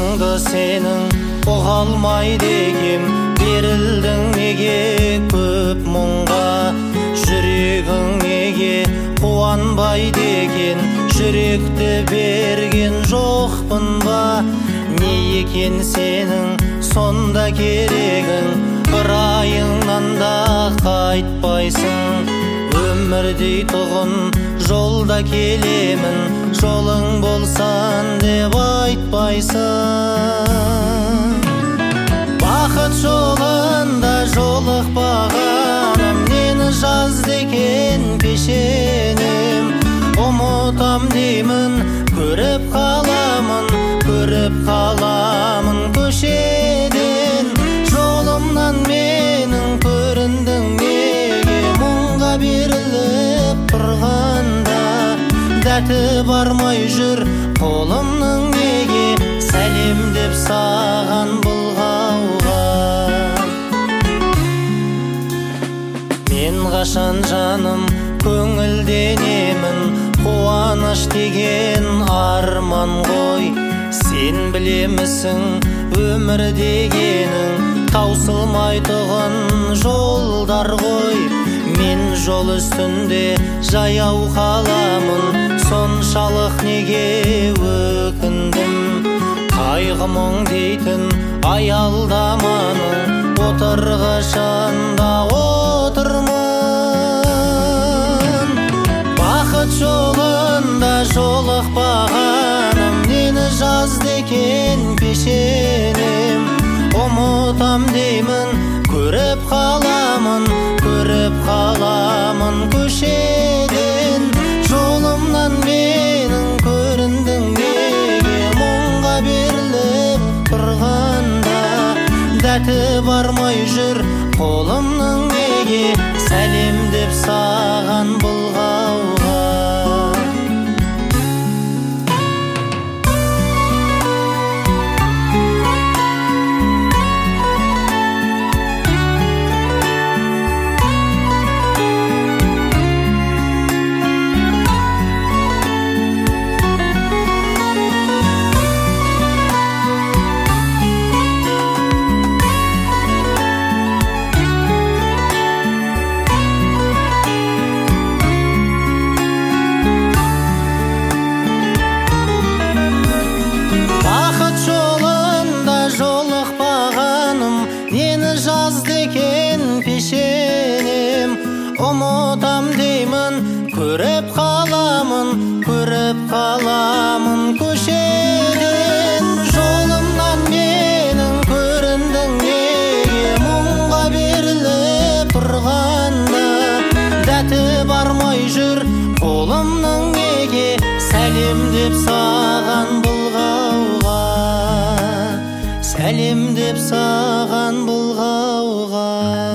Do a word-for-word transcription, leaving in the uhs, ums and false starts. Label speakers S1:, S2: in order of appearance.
S1: мұңыңды сенің ұға алмайды екем. Берілдің неге көп мұңға, жүрегің неге қуанбайды екен. Жүректі берген жоқпын ба, не екен сенің сонда керегің. Ырайыңнан да қайтпайсың, өмірдей тұғын жолда келемін. Жолың болсан деп айтпайсың. Бақыт жолында жолықпағаным, нені жазды екен пешенем. Ұмытам деймін, көріп қаламын, көріп қаламын көшеден. Жолымнан менің көріндің неге, мұңға беріліп тұрғанда. Дәті бармай жүр қолымның неге, сәлем деп саған бұлғауға. Мен қашан жаным көңілденемін, қуаныш деген арман ғой. Сен білемісің өмір дегенің таусылмайтұғын жолдар ғой. Мен жол үстінде жаяу қаламын, соншалық неге өкіндім. Қайғы мұң дейтін аялдаманың отырғышында отырмын. Бақыт жолында жолықпағаным, нені жазды екен пешенем. Ұмытам деймін, көріп қаламын, көріп қаламын көшеден. Жолымнан менің көріндің неге, мұңға беріліп тұрғанда. Дәті бармай жүр қолымның неге, сәлем деп саған бұлғауға. Ұмытам деймін, көріп қаламын, көріп қаламын көшеден. Жолымнан менің көріндің неге, мұңға беріліп тұрғанда. Дәті бармай жүр қолымның неге, сәлем деп саған бұлғауға. Сәлем деп саған бұлғауға.